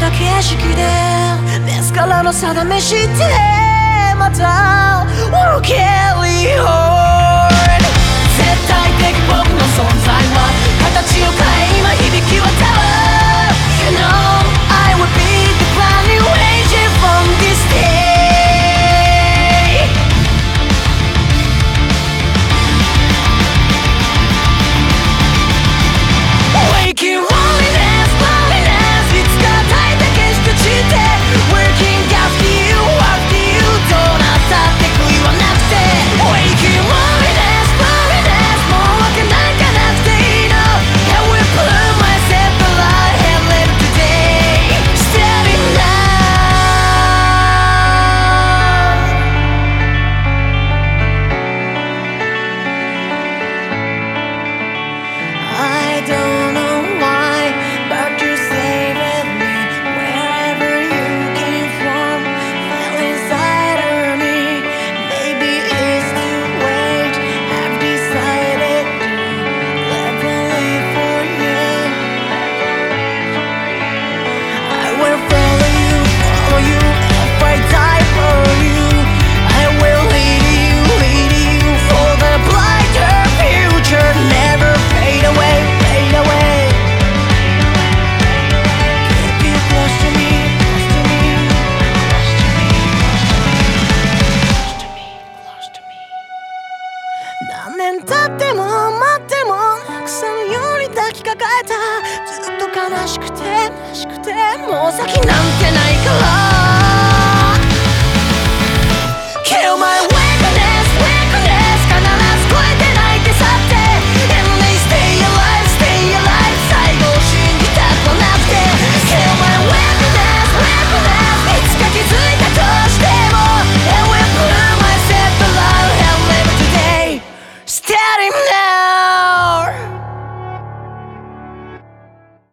た景色で自らの定めしてまた Wanna carry on 絶対的僕の存在は形を変え今響き渡る You know